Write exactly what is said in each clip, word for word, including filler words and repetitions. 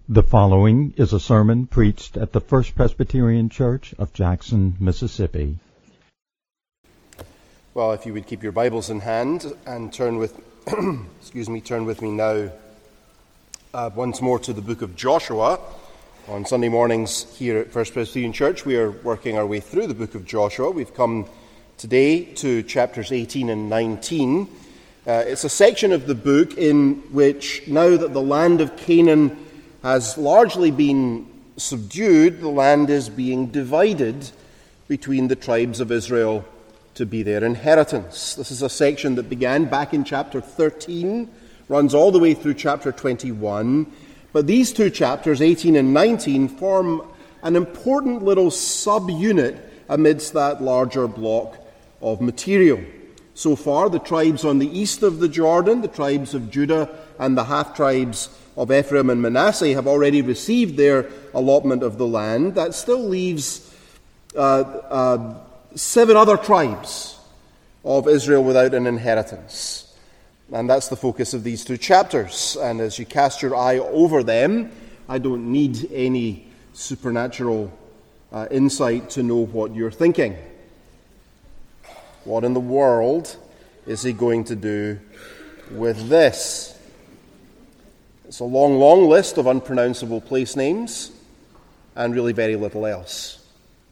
The following is a sermon preached at the First Presbyterian Church of Jackson, Mississippi. Well, if you would keep your Bibles in hand and turn with, excuse me, turn with me now uh, once more to the book of Joshua. On Sunday mornings here at First Presbyterian Church, we are working our way through the book of Joshua. We've come today to chapters eighteen and nineteen. Uh, it's a section of the book in which, now that the land of Canaan has largely been subdued, the land is being divided between the tribes of Israel to be their inheritance. This is a section that began back in chapter thirteen, runs all the way through chapter twenty-one, but these two chapters, eighteen and nineteen, form an important little subunit amidst that larger block of material. So far, the tribes on the east of the Jordan, the tribes of Judah and the half-tribes of Ephraim and Manasseh, have already received their allotment of the land. That still leaves uh, uh, seven other tribes of Israel without an inheritance. And that's the focus of these two chapters. And as you cast your eye over them, I don't need any supernatural uh, insight to know what you're thinking. What in the world is he going to do with this? It's a long, long list of unpronounceable place names and really very little else.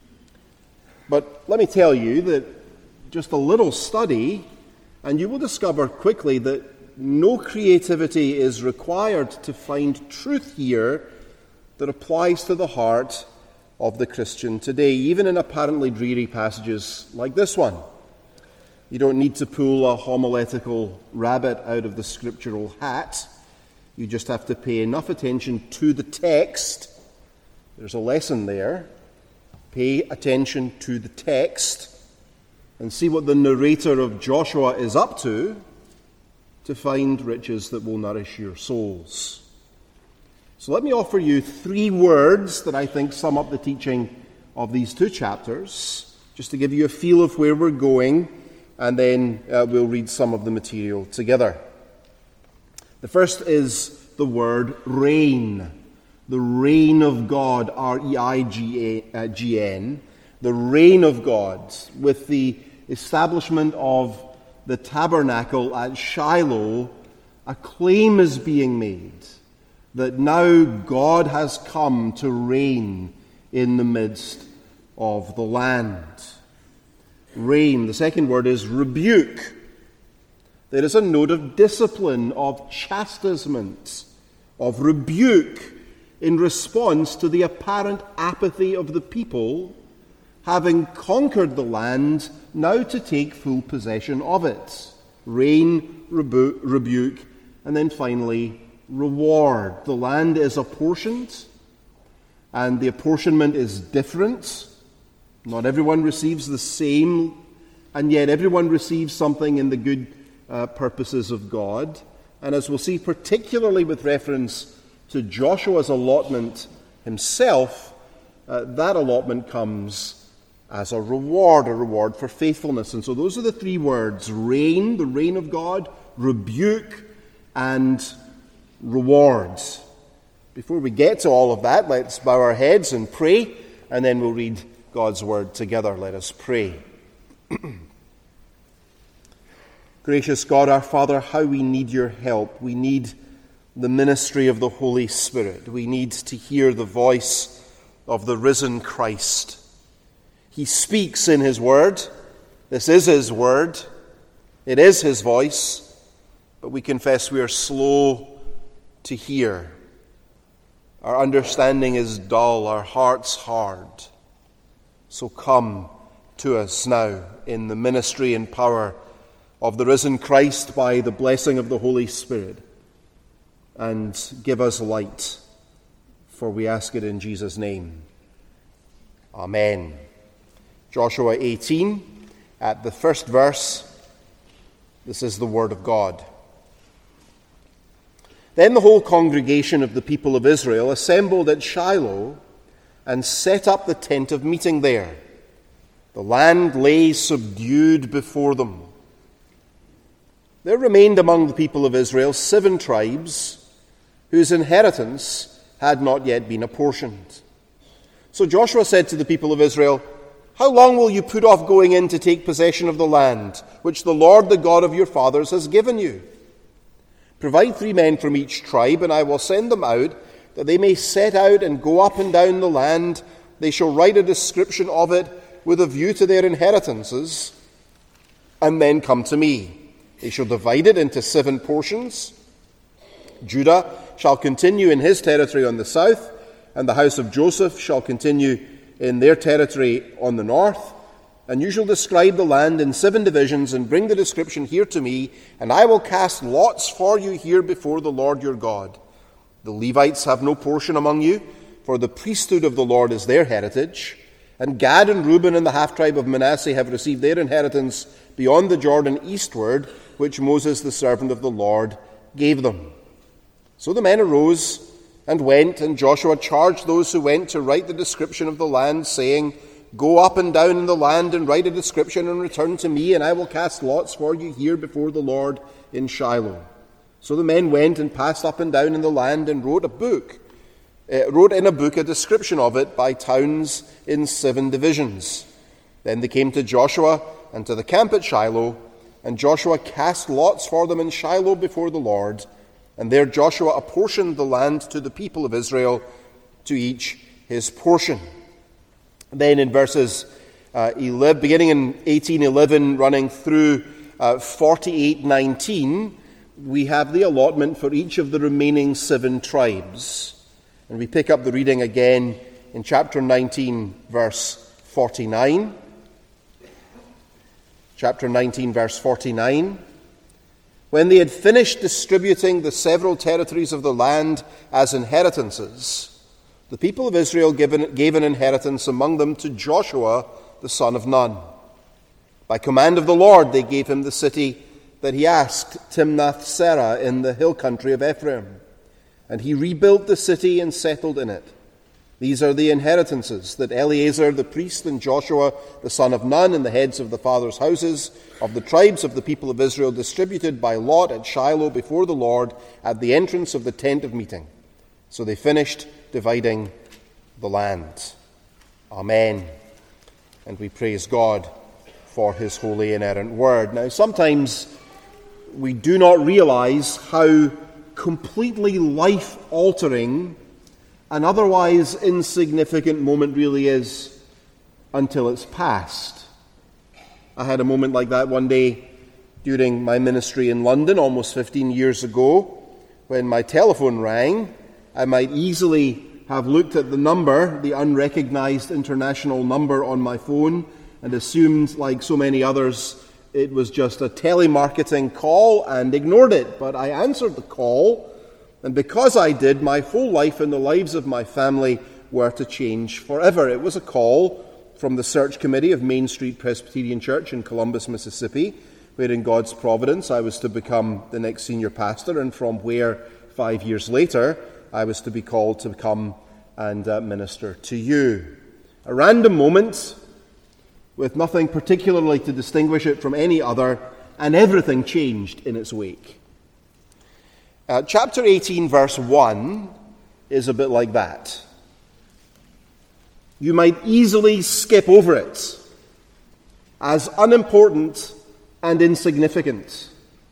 But let me tell you that just a little study, and you will discover quickly that no creativity is required to find truth here that applies to the heart of the Christian today, even in apparently dreary passages like this one. You don't need to pull a homiletical rabbit out of the scriptural hat. You just have to pay enough attention to the text. There's a lesson there. Pay attention to the text and see what the narrator of Joshua is up to to find riches that will nourish your souls. So let me offer you three words that I think sum up the teaching of these two chapters, just to give you a feel of where we're going, and then uh, we'll read some of the material together. The first is the word reign. The reign of God, R E I G N. The reign of God, with the establishment of the tabernacle at Shiloh, a claim is being made that now God has come to reign in the midst of the land. Reign. The second word is rebuke. There is a note of discipline, of chastisement, of rebuke in response to the apparent apathy of the people, having conquered the land, now to take full possession of it. Reign, rebu- rebuke, and then finally, reward. The land is apportioned, and the apportionment is different. Not everyone receives the same, and yet everyone receives something in the good uh, purposes of God. And as we'll see, particularly with reference to Joshua's allotment himself, uh, that allotment comes as a reward, a reward for faithfulness. And so those are the three words: reign, the reign of God, rebuke, and reward. Before we get to all of that, let's bow our heads and pray, and then we'll read God's word together. Let us pray. Gracious God, our Father, how we need your help. We need the ministry of the Holy Spirit. We need to hear the voice of the risen Christ. He speaks in his word. This is his word. It is his voice. But we confess we are slow to hear. Our understanding is dull, our hearts hard. So come to us now in the ministry and power of the risen Christ by the blessing of the Holy Spirit, and give us light, for we ask it in Jesus' name. Amen. Joshua eighteen, at the first verse, this is the word of God. Then the whole congregation of the people of Israel assembled at Shiloh and set up the tent of meeting there. The land lay subdued before them. There remained among the people of Israel seven tribes whose inheritance had not yet been apportioned. So Joshua said to the people of Israel, "How long will you put off going in to take possession of the land, which the Lord, the God of your fathers, has given you? Provide three men from each tribe, and I will send them out, that they may set out and go up and down the land. They shall write a description of it with a view to their inheritances, and then come to me. They shall divide it into seven portions. Judah shall continue in his territory on the south, and the house of Joseph shall continue in their territory on the north. And you shall describe the land in seven divisions, and bring the description here to me, and I will cast lots for you here before the Lord your God. The Levites have no portion among you, for the priesthood of the Lord is their heritage. And Gad and Reuben and the half-tribe of Manasseh have received their inheritance beyond the Jordan eastward, which Moses, the servant of the Lord, gave them." So the men arose and went, and Joshua charged those who went to write the description of the land, saying, "Go up and down in the land and write a description, and return to me, and I will cast lots for you here before the Lord in Shiloh." So the men went and passed up and down in the land, and wrote a book, uh, wrote in a book a description of it by towns in seven divisions. Then they came to Joshua and to the camp at Shiloh, and Joshua cast lots for them in Shiloh before the Lord. And there Joshua apportioned the land to the people of Israel, to each his portion. Then in verses uh, eleven, beginning in eighteen eleven, running through uh, forty-eight nineteen, we have the allotment for each of the remaining seven tribes. And we pick up the reading again in chapter nineteen, verse forty-nine. Chapter nineteen, verse forty-nine. When they had finished distributing the several territories of the land as inheritances, the people of Israel gave an, gave an inheritance among them to Joshua, the son of Nun. By command of the Lord, they gave him the city that he asked, Timnath-Serah, in the hill country of Ephraim. And he rebuilt the city and settled in it. These are the inheritances that Eleazar the priest and Joshua the son of Nun and the heads of the fathers' houses of the tribes of the people of Israel distributed by lot at Shiloh before the Lord at the entrance of the tent of meeting. So they finished dividing the land. Amen. And we praise God for his holy inerrant word. Now, sometimes we do not realize how completely life-altering an otherwise insignificant moment really is until it's past. I had a moment like that one day during my ministry in London almost fifteen years ago. When my telephone rang, I might easily have looked at the number, the unrecognized international number on my phone, and assumed, like so many others, it was just a telemarketing call and ignored it. But I answered the call, and because I did, my whole life and the lives of my family were to change forever. It was a call from the search committee of Main Street Presbyterian Church in Columbus, Mississippi, where in God's providence I was to become the next senior pastor, and from where five years later I was to be called to come and uh, minister to you. A random moment with nothing particularly to distinguish it from any other, and everything changed in its wake. Uh, chapter eighteen, verse one, is a bit like that. You might easily skip over it as unimportant and insignificant.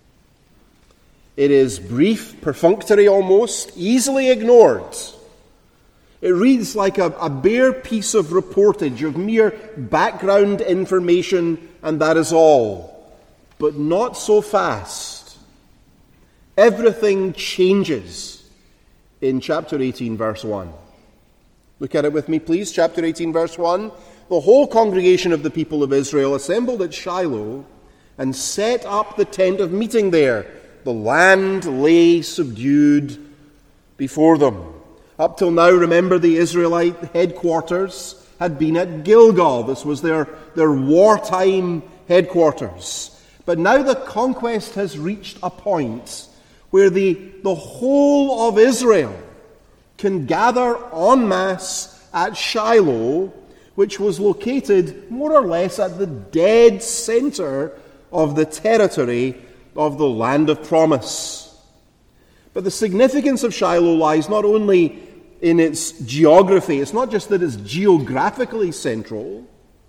It is brief, perfunctory almost, easily ignored. It reads like a, a bare piece of reportage, of mere background information, and that is all. But not so fast. Everything changes in chapter eighteen, verse one. Look at it with me, please. Chapter eighteen, verse one. The whole congregation of the people of Israel assembled at Shiloh and set up the tent of meeting there. The land lay subdued before them. Up till now, remember, the Israelite headquarters had been at Gilgal. This was their, their wartime headquarters. But now the conquest has reached a point where the, the whole of Israel can gather en masse at Shiloh, which was located more or less at the dead center of the territory of the land of promise. But the significance of Shiloh lies not only in its geography. It's not just that it's geographically central.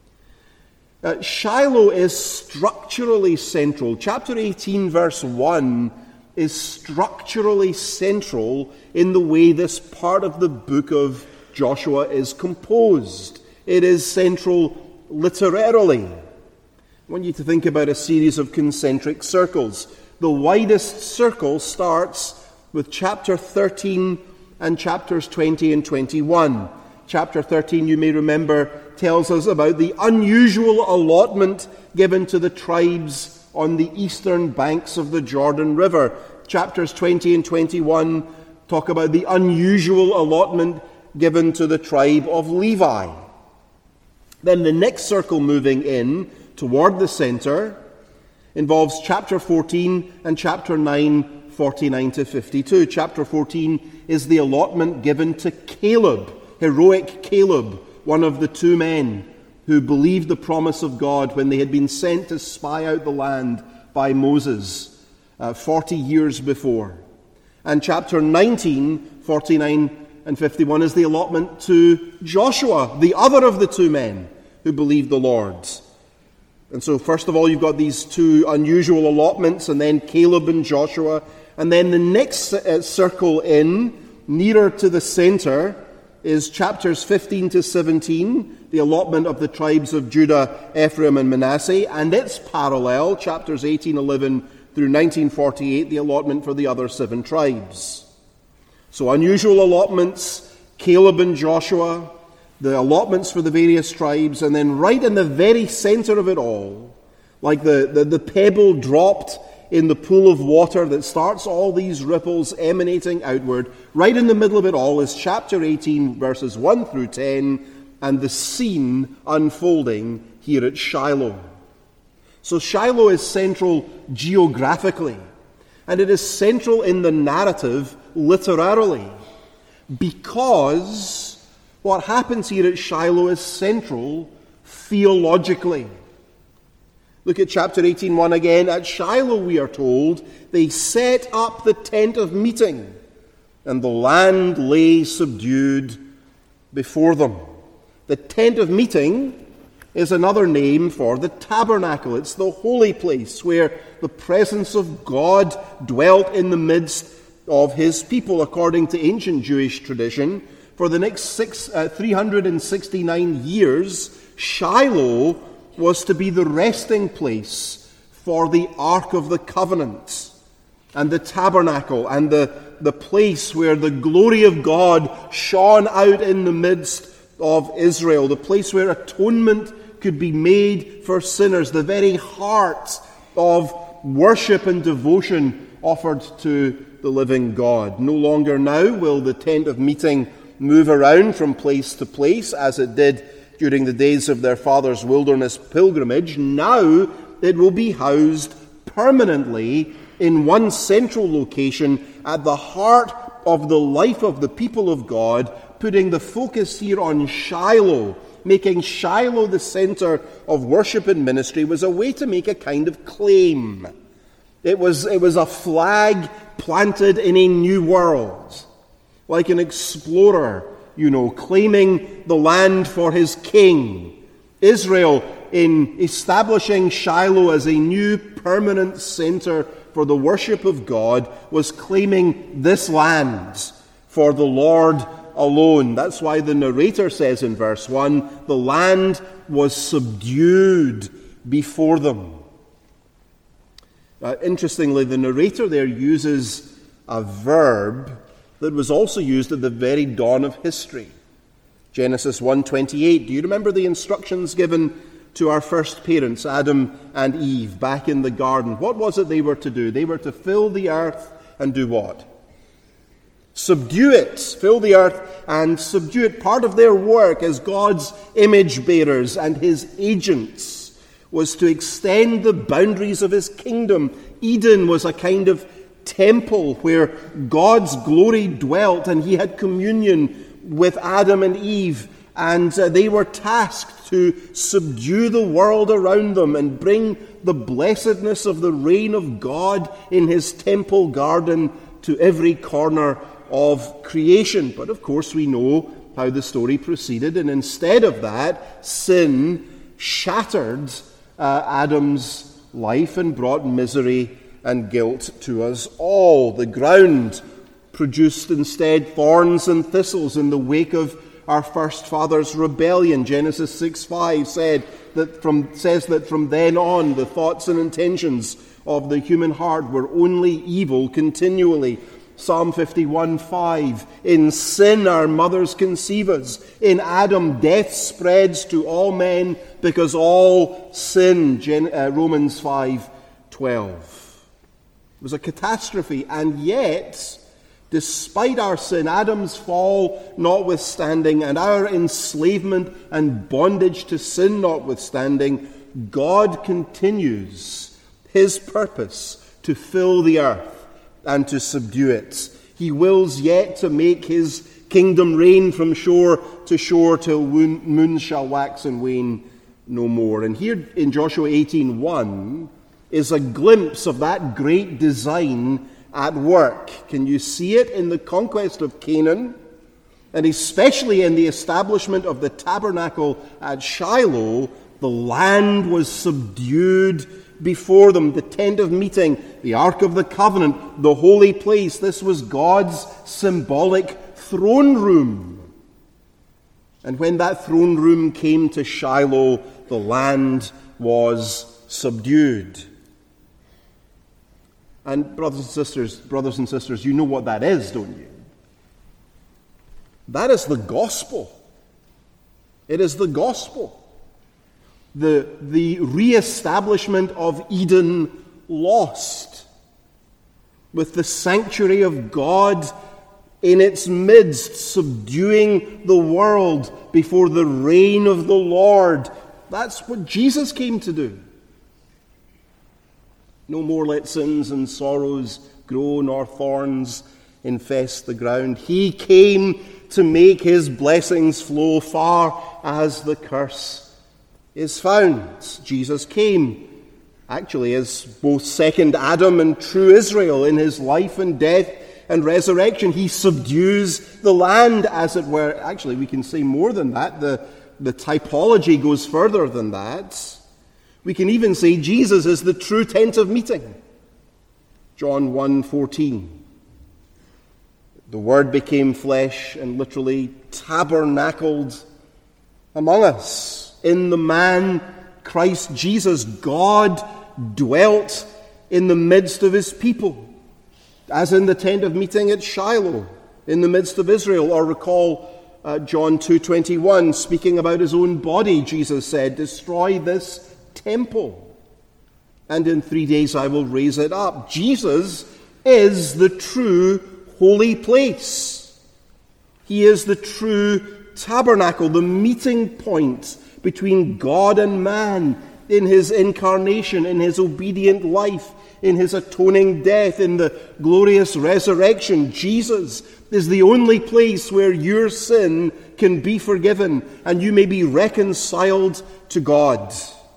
Uh, Shiloh is structurally central. Chapter eighteen, verse one, is structurally central in the way this part of the book of Joshua is composed. It is central literarily. I want you to think about a series of concentric circles. The widest circle starts with chapter thirteen and chapters twenty and twenty-one. Chapter thirteen, you may remember, tells us about the unusual allotment given to the tribes on the eastern banks of the Jordan River. Chapters twenty and twenty-one talk about the unusual allotment given to the tribe of Levi. Then the next circle moving in toward the center involves chapter fourteen and chapter nine, forty-nine to fifty-two. Chapter fourteen is the allotment given to Caleb, heroic Caleb, one of the two men who believed the promise of God when they had been sent to spy out the land by Moses uh, forty years before. And chapter nineteen, forty-nine and fifty-one is the allotment to Joshua, the other of the two men who believed the Lord. And so first of all, you've got these two unusual allotments, and then Caleb and Joshua. And then the next uh, circle in, nearer to the center, is chapters fifteen to seventeen, the allotment of the tribes of Judah, Ephraim, and Manasseh. And its parallel, chapters eighteen, eleven through nineteen forty-eight, the allotment for the other seven tribes. So unusual allotments, Caleb and Joshua, the allotments for the various tribes, and then right in the very center of it all, like the, the, the pebble dropped in the pool of water that starts all these ripples emanating outward, right in the middle of it all is chapter eighteen, verses one through ten, and the scene unfolding here at Shiloh. So Shiloh is central geographically, and it is central in the narrative literarily, because what happens here at Shiloh is central theologically. Look at chapter eighteen, one again. At Shiloh, we are told, they set up the tent of meeting, and the land lay subdued before them. The tent of meeting is another name for the tabernacle. It's the holy place where the presence of God dwelt in the midst of his people, according to ancient Jewish tradition. For the next six, uh, three hundred sixty-nine years, Shiloh was to be the resting place for the Ark of the Covenant and the tabernacle and the, the place where the glory of God shone out in the midst of Israel, the place where atonement could be made for sinners, the very heart of worship and devotion offered to the living God. No longer now will the tent of meeting move around from place to place as it did during the days of their father's wilderness pilgrimage. Now it will be housed permanently in one central location at the heart of the life of the people of God, putting the focus here on Shiloh. Making Shiloh the center of worship and ministry was a way to make a kind of claim. It was, it was a flag planted in a new world, like an explorer, you know, claiming the land for his king. Israel, in establishing Shiloh as a new permanent center for the worship of God, was claiming this land for the Lord alone. That's why the narrator says in verse one, the land was subdued before them. Uh, interestingly, the narrator there uses a verb that was also used at the very dawn of history. Genesis one twenty-eight. Do you remember the instructions given to our first parents, Adam and Eve, back in the garden? What was it they were to do? They were to fill the earth and do what? Subdue it. Fill the earth and subdue it. Part of their work as God's image bearers and his agents was to extend the boundaries of his kingdom. Eden was a kind of temple where God's glory dwelt, and he had communion with Adam and Eve, and uh, they were tasked to subdue the world around them and bring the blessedness of the reign of God in his temple garden to every corner of creation. But of course we know how the story proceeded, and instead of that, sin shattered uh, Adam's life and brought misery and guilt to us all. The ground produced instead thorns and thistles in the wake of our first father's rebellion. Genesis six five said that from says that from then on the thoughts and intentions of the human heart were only evil continually. Psalm fifty-one five, in sin our mothers conceive us. In Adam death spreads to all men because all sin. Gen- uh, Romans five twelve. It was a catastrophe, and yet, despite our sin, Adam's fall notwithstanding, and our enslavement and bondage to sin notwithstanding, God continues his purpose to fill the earth and to subdue it. He wills yet to make his kingdom reign from shore to shore till moon shall wax and wane no more. And here in Joshua eighteen one is a glimpse of that great design at work. Can you see it in the conquest of Canaan, and especially in the establishment of the tabernacle at Shiloh? The land was subdued before them. The tent of meeting, the Ark of the Covenant, the holy place. This was God's symbolic throne room. And when that throne room came to Shiloh, the land was subdued. And brothers and sisters, brothers and sisters, you know what that is, don't you? That is the gospel. It is the gospel. The, the re-establishment of Eden lost, with the sanctuary of God in its midst, subduing the world before the reign of the Lord. That's what Jesus came to do. No more let sins and sorrows grow, nor thorns infest the ground. He came to make his blessings flow far as the curse is found. Jesus came, actually, as both second Adam and true Israel in his life and death and resurrection. He subdues the land, as it were. Actually, we can say more than that. The, the typology goes further than that. We can even say Jesus is the true tent of meeting. John one fourteen. The Word became flesh and literally tabernacled among us. In the man, Christ Jesus, God dwelt in the midst of his people, as in the tent of meeting at Shiloh, in the midst of Israel. Or recall uh, John two twenty-one, speaking about his own body, Jesus said, destroy this temple, and in three days I will raise it up. Jesus is the true holy place. He is the true tabernacle, the meeting point between God and man in his incarnation, in his obedient life, in his atoning death, in the glorious resurrection. Jesus is the only place where your sin can be forgiven and you may be reconciled to God.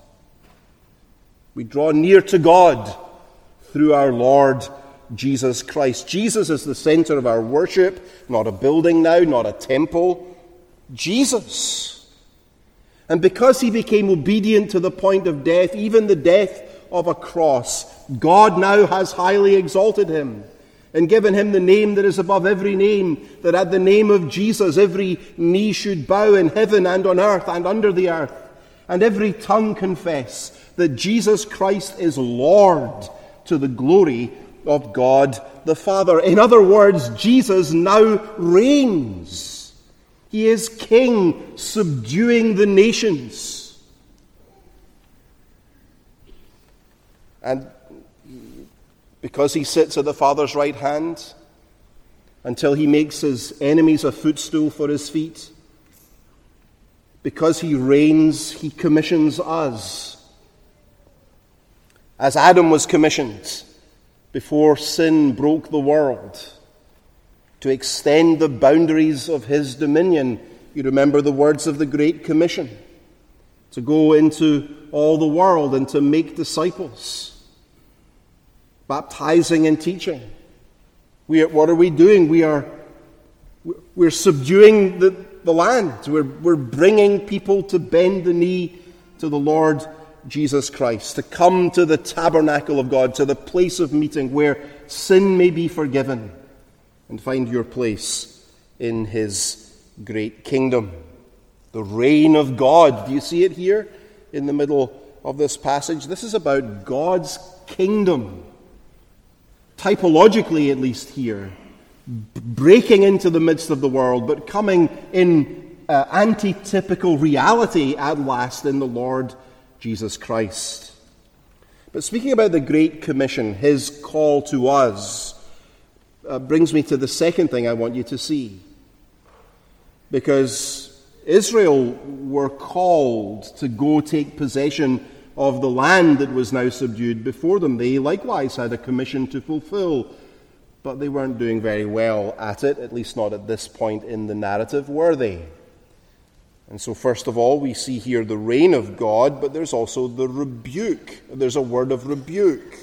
We draw near to God through our Lord Jesus Christ. Jesus is the center of our worship, not a building now, not a temple. Jesus. And because he became obedient to the point of death, even the death of a cross, God now has highly exalted him and given him the name that is above every name, that at the name of Jesus every knee should bow in heaven and on earth and under the earth, and every tongue confess that Jesus Christ is Lord, to the glory of God the Father. In other words, Jesus now reigns. He is king, subduing the nations. And because he sits at the Father's right hand until he makes his enemies a footstool for his feet, because he reigns, he commissions us. As Adam was commissioned before sin broke the world, to extend the boundaries of his dominion. You remember the words of the Great Commission, to go into all the world and to make disciples, baptizing and teaching. We are, what are we doing? We are We're subduing the, the land. We're, we're bringing people to bend the knee to the Lord Jesus Christ, to come to the tabernacle of God, to the place of meeting where sin may be forgiven, and find your place in his great kingdom. The reign of God. Do you see it here in the middle of this passage? This is about God's kingdom. Typologically, at least here, breaking into the midst of the world, but coming in uh, antitypical reality at last in the Lord Jesus Christ. But speaking about the Great Commission, his call to us, uh, brings me to the second thing I want you to see. Because Israel were called to go take possession of the land that was now subdued before them. They likewise had a commission to fulfill, but they weren't doing very well at it, at least not at this point in the narrative, were they? And so first of all, we see here the reign of God, but there's also the rebuke. There's a word of rebuke.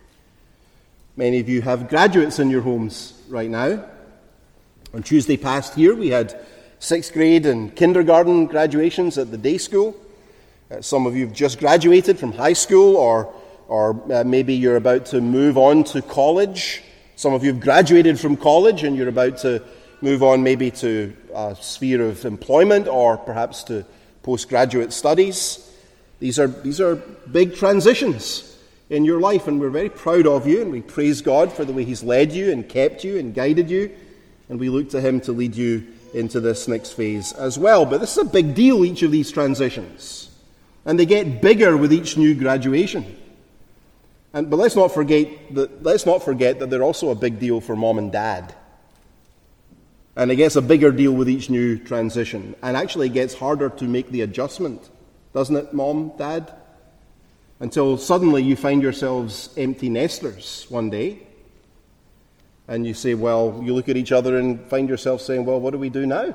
Many of you have graduates in your homes right now. On Tuesday past here, we had sixth grade and kindergarten graduations at the day school. Uh, some of you have just graduated from high school, or, or uh, maybe you're about to move on to college. Some of you have graduated from college and you're about to move on maybe to a sphere of employment or perhaps to postgraduate studies. These are, these are big transitions in your life, and we're very proud of you, and we praise God for the way he's led you and kept you and guided you, and we look to him to lead you into this next phase as well. But this is a big deal, each of these transitions, and they get bigger with each new graduation. And but let's not forget that let's not forget that they're also a big deal for mom and dad. And it gets a bigger deal with each new transition, and actually it gets harder to make the adjustment, doesn't it, mom, dad? Until suddenly you find yourselves empty nesters one day, and you say, well, you look at each other and find yourself saying, well, what do we do now?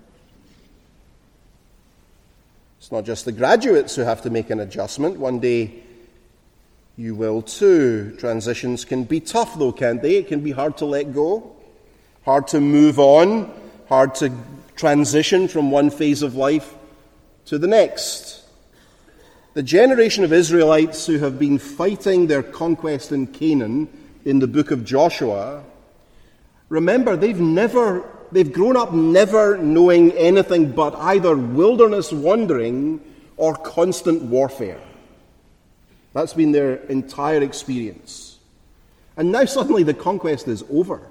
It's not just the graduates who have to make an adjustment. One day you will too. Transitions can be tough though, can't they? It can be hard to let go, hard to move on, hard to transition from one phase of life to the next. The generation of Israelites who have been fighting their conquest in Canaan in the book of Joshua, remember, they've never, they've grown up never knowing anything but either wilderness wandering or constant warfare. That's been their entire experience. And now suddenly the conquest is over.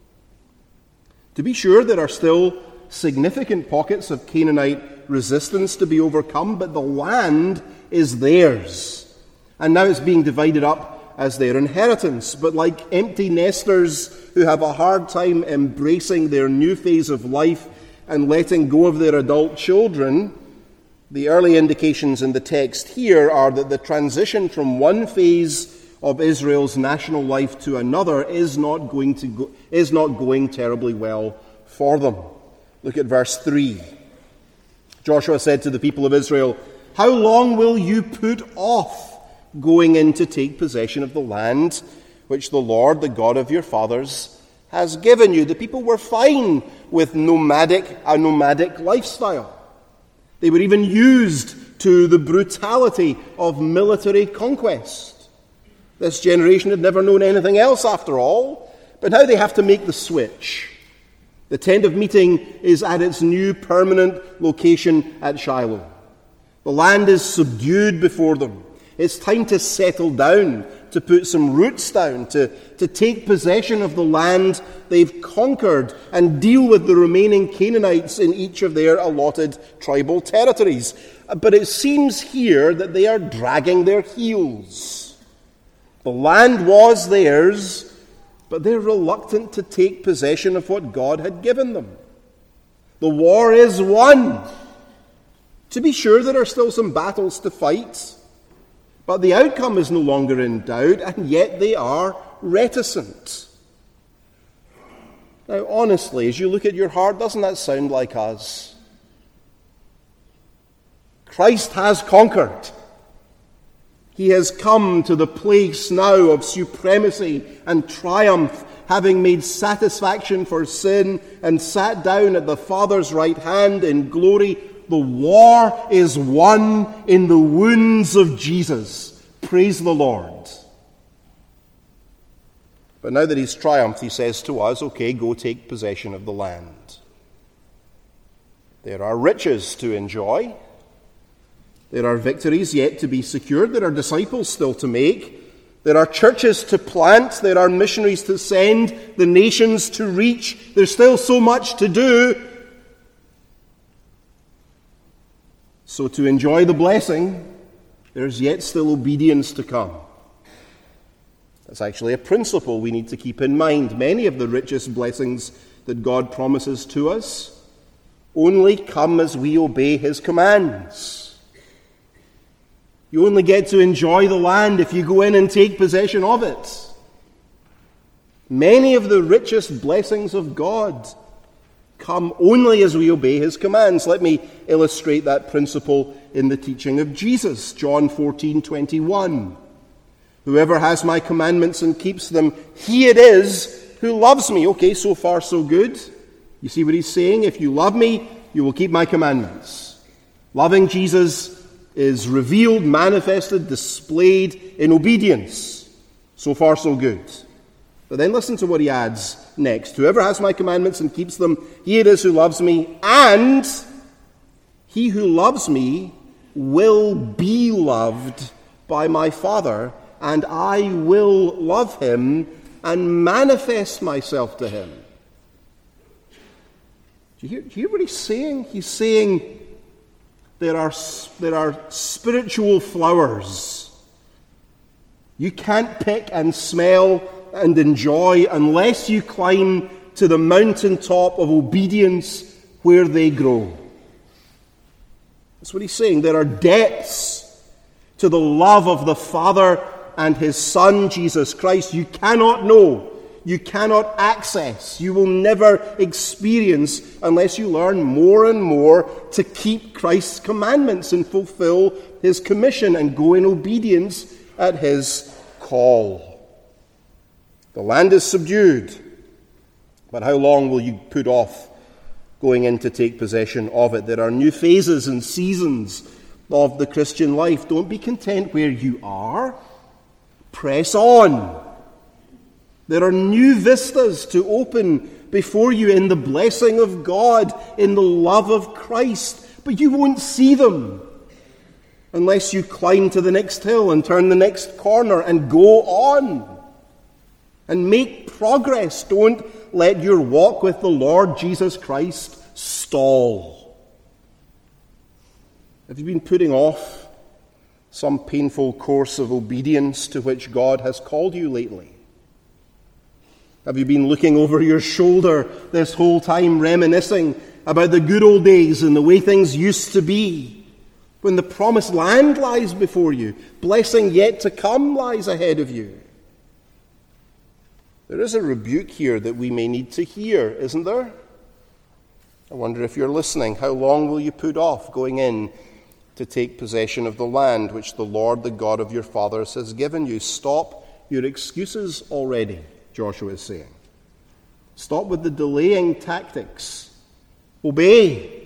To be sure, there are still significant pockets of Canaanite resistance to be overcome, but the land is theirs. And now it's being divided up as their inheritance. But like empty nesters who have a hard time embracing their new phase of life and letting go of their adult children, the early indications in the text here are that the transition from one phase of Israel's national life to another is not going to go, is not going terribly well for them. Look at verse three. Joshua said to the people of Israel, "How long will you put off going in to take possession of the land which the Lord, the God of your fathers, has given you?" The people were fine with nomadic, a nomadic lifestyle. They were even used to the brutality of military conquest. This generation had never known anything else after all, but now they have to make the switch. The tent of meeting is at its new permanent location at Shiloh. The land is subdued before them. It's time to settle down, to put some roots down, to, to take possession of the land they've conquered and deal with the remaining Canaanites in each of their allotted tribal territories. But it seems here that they are dragging their heels. The land was theirs, but they're reluctant to take possession of what God had given them. The war is won. To be sure, there are still some battles to fight, but the outcome is no longer in doubt, and yet they are reticent. Now, honestly, as you look at your heart, doesn't that sound like us? Christ has conquered. He has come to the place now of supremacy and triumph, having made satisfaction for sin and sat down at the Father's right hand in glory. The war is won in the wounds of Jesus. Praise the Lord. But now that he's triumphed, he says to us, okay, go take possession of the land. There are riches to enjoy. There are victories yet to be secured. There are disciples still to make. There are churches to plant. There are missionaries to send. The nations to reach. There's still so much to do. So to enjoy the blessing, there's yet still obedience to come. That's actually a principle we need to keep in mind. Many of the richest blessings that God promises to us only come as we obey his commands. You only get to enjoy the land if you go in and take possession of it. Many of the richest blessings of God come only as we obey his commands. Let me illustrate that principle in the teaching of Jesus. John fourteen twenty-one. Whoever has my commandments and keeps them, he it is who loves me. Okay, so far so good. You see what he's saying? If you love me, you will keep my commandments. Loving Jesus is revealed, manifested, displayed in obedience. So far so good. But then listen to what he adds next. Whoever has my commandments and keeps them, he it is who loves me, and he who loves me will be loved by my Father, and I will love him and manifest myself to him. Do you hear, do you hear what he's saying? He's saying there are, there are spiritual flowers you can't pick and smell and enjoy unless you climb to the mountaintop of obedience where they grow. That's what he's saying. There are depths to the love of the Father and his Son, Jesus Christ, you cannot know, you cannot access, you will never experience unless you learn more and more to keep Christ's commandments and fulfill his commission and go in obedience at his call. The land is subdued, but how long will you put off going in to take possession of it? There are new phases and seasons of the Christian life. Don't be content where you are. Press on. There are new vistas to open before you in the blessing of God, in the love of Christ. But you won't see them unless you climb to the next hill and turn the next corner and go on and make progress. Don't let your walk with the Lord Jesus Christ stall. Have you been putting off some painful course of obedience to which God has called you lately? Have you been looking over your shoulder this whole time, reminiscing about the good old days and the way things used to be, when the promised land lies before you, blessing yet to come lies ahead of you? There is a rebuke here that we may need to hear, isn't there? I wonder if you're listening. How long will you put off going in to take possession of the land which the Lord, the God of your fathers, has given you? Stop your excuses already, Joshua is saying. Stop with the delaying tactics. Obey.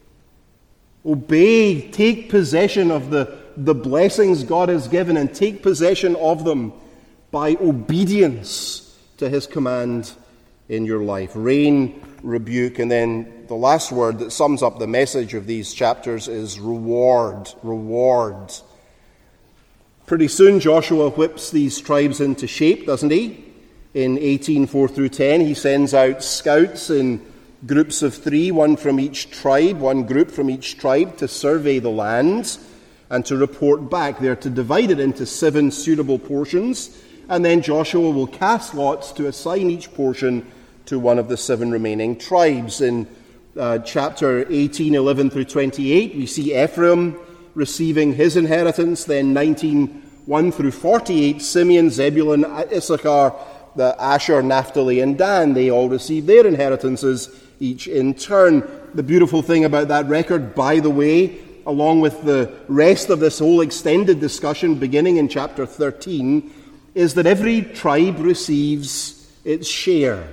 Obey. Take possession of the, the blessings God has given, and take possession of them by obedience to his command in your life. Reign, rebuke, and then the last word that sums up the message of these chapters is reward. Reward. Pretty soon Joshua whips these tribes into shape, doesn't he? In eighteen, four through ten, he sends out scouts in groups of three, one from each tribe, one group from each tribe, to survey the land and to report back. They're to divide it into seven suitable portions, and then Joshua will cast lots to assign each portion to one of the seven remaining tribes. In uh, chapter eighteen, eleven through twenty-eight, we see Ephraim receiving his inheritance. Then nineteen, one through forty-eight, Simeon, Zebulun, Issachar, the Asher, Naphtali, and Dan, they all receive their inheritances, each in turn. The beautiful thing about that record, by the way, along with the rest of this whole extended discussion beginning in chapter thirteen, is that every tribe receives its share,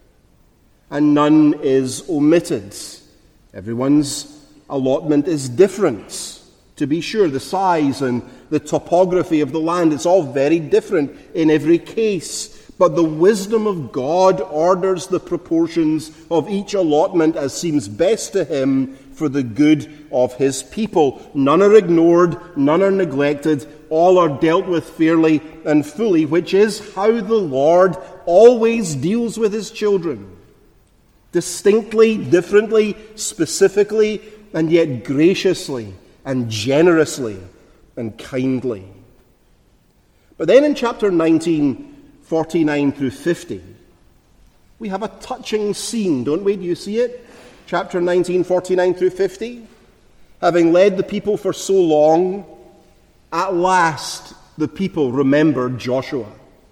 and none is omitted. Everyone's allotment is different. To be sure, the size and the topography of the land, it's all very different in every case. But the wisdom of God orders the proportions of each allotment as seems best to him for the good of his people. None are ignored, none are neglected, all are dealt with fairly and fully, which is how the Lord always deals with his children. Distinctly, differently, specifically, and yet graciously and generously and kindly. But then in chapter nineteen, forty-nine through fifty, we have a touching scene, don't we? Do you see it? Chapter nineteen, forty-nine through fifty. Having led the people for so long, at last the people remembered Joshua.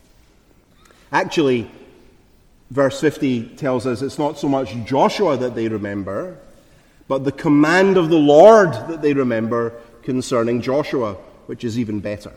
Actually, verse fifty tells us it's not so much Joshua that they remember, but the command of the Lord that they remember concerning Joshua, which is even better.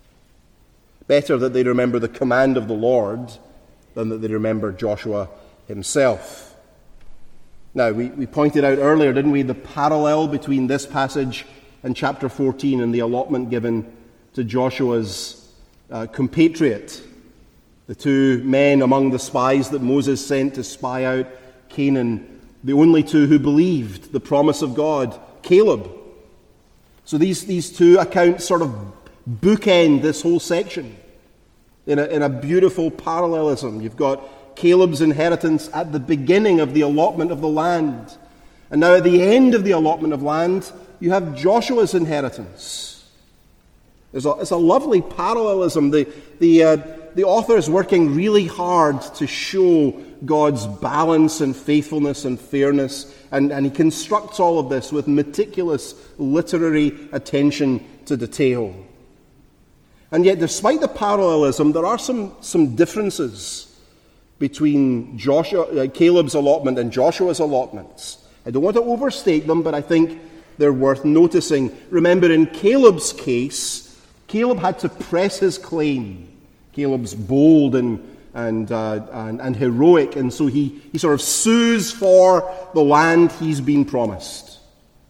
Better that they remember the command of the Lord than that they remember Joshua himself. Now, we, we pointed out earlier, didn't we, the parallel between this passage and chapter fourteen and the allotment given to Joshua's uh, compatriot, the two men among the spies that Moses sent to spy out Canaan, the only two who believed the promise of God, Caleb. So these, these two accounts sort of bookend this whole section in a, in a beautiful parallelism. You've got Caleb's inheritance at the beginning of the allotment of the land. And now at the end of the allotment of land, you have Joshua's inheritance. There's a, it's a lovely parallelism. The, the, uh, the author is working really hard to show God's balance and faithfulness and fairness, and, and he constructs all of this with meticulous literary attention to detail. And yet, despite the parallelism, there are some, some differences between Joshua, uh, Caleb's allotment and Joshua's allotments. I don't want to overstate them, but I think they're worth noticing. Remember, in Caleb's case, Caleb had to press his claim. Caleb's bold and and, uh, and and heroic, and so he, he sort of sues for the land he's been promised.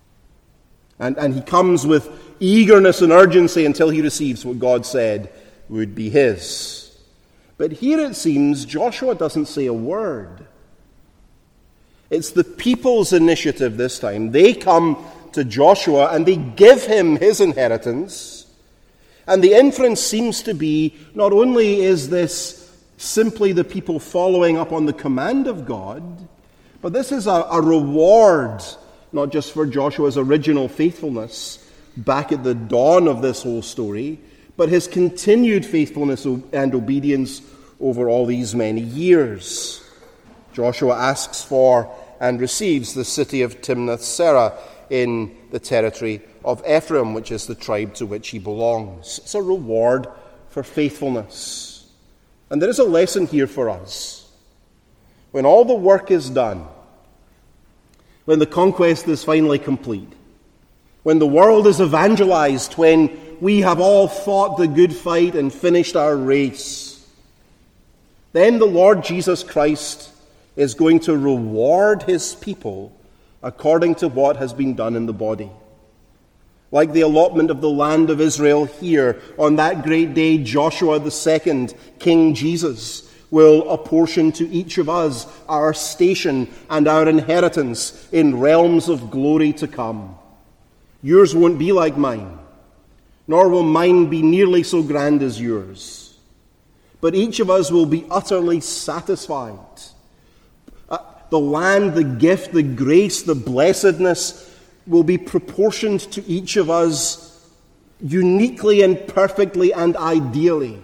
And, and he comes with eagerness and urgency until he receives what God said would be his. But here it seems Joshua doesn't say a word. It's the people's initiative this time. They come to Joshua and they give him his inheritance. And the inference seems to be, not only is this simply the people following up on the command of God, but this is a, a reward, not just for Joshua's original faithfulness back at the dawn of this whole story, but his continued faithfulness and obedience over all these many years. Joshua asks for and receives the city of Timnath-Serah in the territory of Ephraim, which is the tribe to which he belongs. It's a reward for faithfulness. And there is a lesson here for us. When all the work is done, when the conquest is finally complete, when the world is evangelized, when we have all fought the good fight and finished our race, then the Lord Jesus Christ is going to reward his people according to what has been done in the body. Like the allotment of the land of Israel here, on that great day, Joshua the Second, King Jesus, will apportion to each of us our station and our inheritance in realms of glory to come. Yours won't be like mine, nor will mine be nearly so grand as yours. But each of us will be utterly satisfied. Uh, the land, the gift, the grace, the blessedness will be proportioned to each of us uniquely and perfectly and ideally.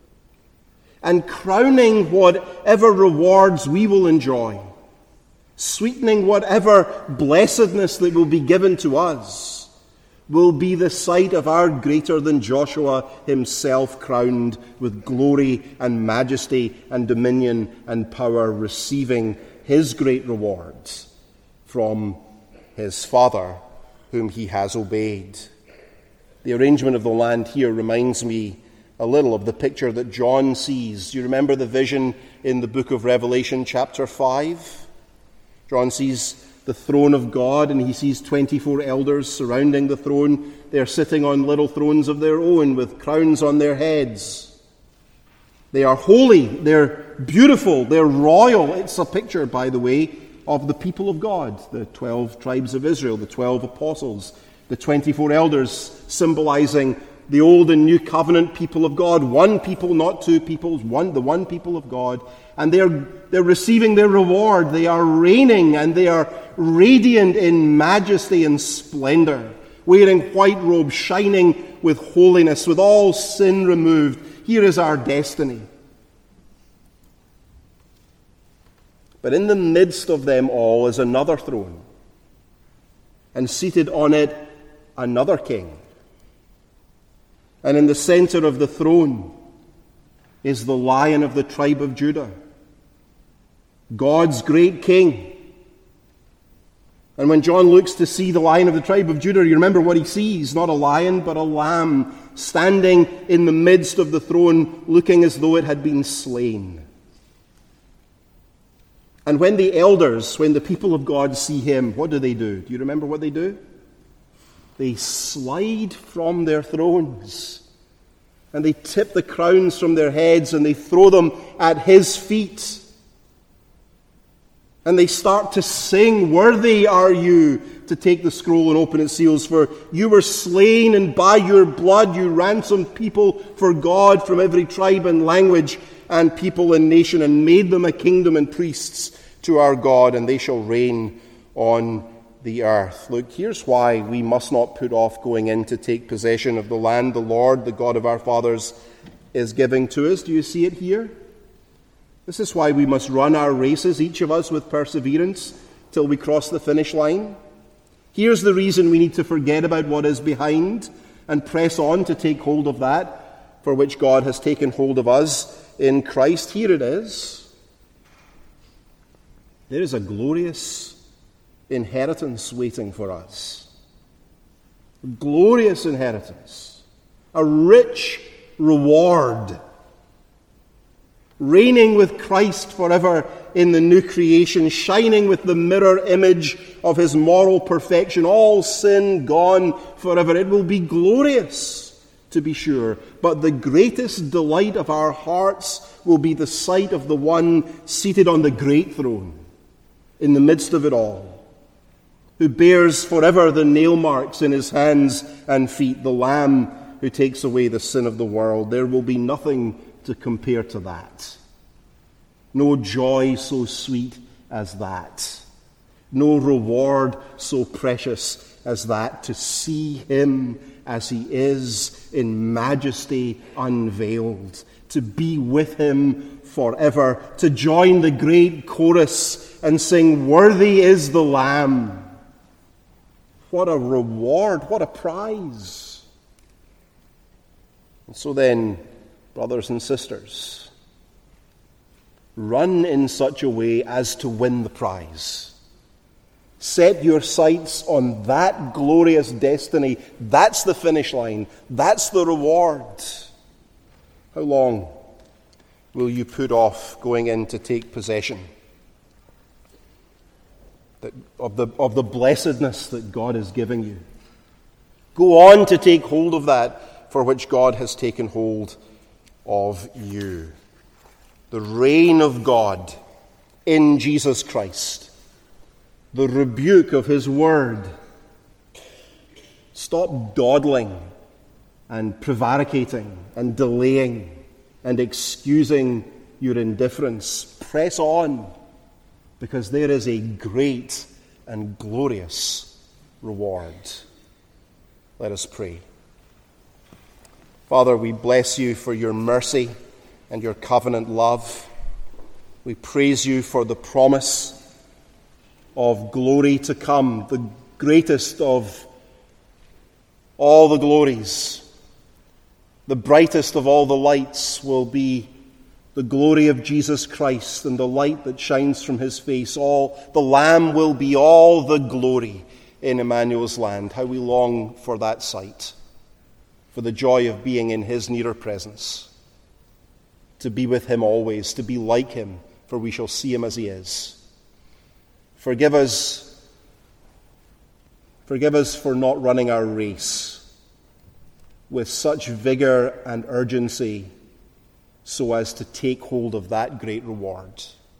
And crowning whatever rewards we will enjoy, sweetening whatever blessedness that will be given to us, will be the sight of our greater than Joshua himself crowned with glory and majesty and dominion and power, receiving his great rewards from his Father, whom he has obeyed. The arrangement of the land here reminds me a little of the picture that John sees. You remember the vision in the book of Revelation chapter five. John sees the throne of God, and he sees twenty-four elders surrounding the throne. They're sitting on little thrones of their own with crowns on their heads. They are holy, they're beautiful, they're royal. It's a picture, by the way, of the people of God, the twelve tribes of Israel, the twelve apostles, the twenty-four elders symbolizing the old and new covenant people of God. One people, not two peoples, one, the one people of God. And they're, they're receiving their reward. They are reigning and they are radiant in majesty and splendor, wearing white robes, shining with holiness, with all sin removed. Here is our destiny. But in the midst of them all is another throne, and seated on it another king. And in the center of the throne is the Lion of the tribe of Judah, God's great king. And when John looks to see the Lion of the tribe of Judah, you remember what he sees. Not a lion, but a lamb standing in the midst of the throne, looking as though it had been slain. And when the elders, when the people of God see him, what do they do? Do you remember what they do? They slide from their thrones, and they tip the crowns from their heads, and they throw them at his feet. And they start to sing, "Worthy are you to take the scroll and open its seals, for you were slain, and by your blood you ransomed people for God from every tribe and language and people and nation, and made them a kingdom and priests to our God, and they shall reign on the earth." Look, here's why we must not put off going in to take possession of the land the Lord, the God of our fathers, is giving to us. Do you see it here? This is why we must run our races, each of us with perseverance, till we cross the finish line. Here's the reason we need to forget about what is behind and press on to take hold of that for which God has taken hold of us in Christ. Here it is. There is a glorious inheritance waiting for us. A glorious inheritance. A rich reward. Reigning with Christ forever in the new creation, shining with the mirror image of his moral perfection, all sin gone forever. It will be glorious, to be sure, but the greatest delight of our hearts will be the sight of the one seated on the great throne in the midst of it all, who bears forever the nail marks in his hands and feet, the Lamb who takes away the sin of the world. There will be nothing to compare to that. No joy so sweet as that. No reward so precious as that, to see him as he is in majesty unveiled, to be with him forever, to join the great chorus and sing, "Worthy is the Lamb." What a reward, what a prize. And so then, brothers and sisters, run in such a way as to win the prize. Set your sights on that glorious destiny. That's the finish line. That's the reward. How long will you put off going in to take possession of the, of the blessedness that God is giving you? Go on to take hold of that for which God has taken hold of you. The reign of God in Jesus Christ. The rebuke of his word. Stop dawdling and prevaricating and delaying and excusing your indifference. Press on, because there is a great and glorious reward. Let us pray. Father, we bless you for your mercy and your covenant love. We praise you for the promise of glory to come, the greatest of all the glories. The brightest of all the lights will be the glory of Jesus Christ and the light that shines from his face. All the Lamb will be all the glory in Emmanuel's land. How we long for that sight, for the joy of being in his nearer presence, to be with him always, to be like him, for we shall see him as he is. Forgive us, forgive us for not running our race with such vigor and urgency so as to take hold of that great reward.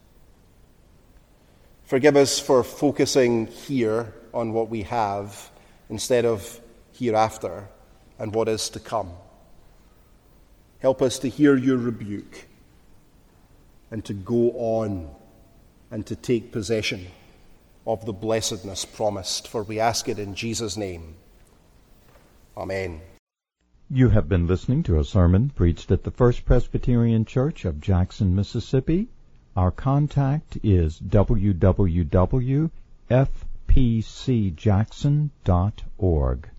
Forgive us for focusing here on what we have instead of hereafter and what is to come. Help us to hear your rebuke and to go on and to take possession of the blessedness promised, for we ask it in Jesus' name. Amen. You have been listening to a sermon preached at the First Presbyterian Church of Jackson, Mississippi. Our contact is w w w dot f p c jackson dot org.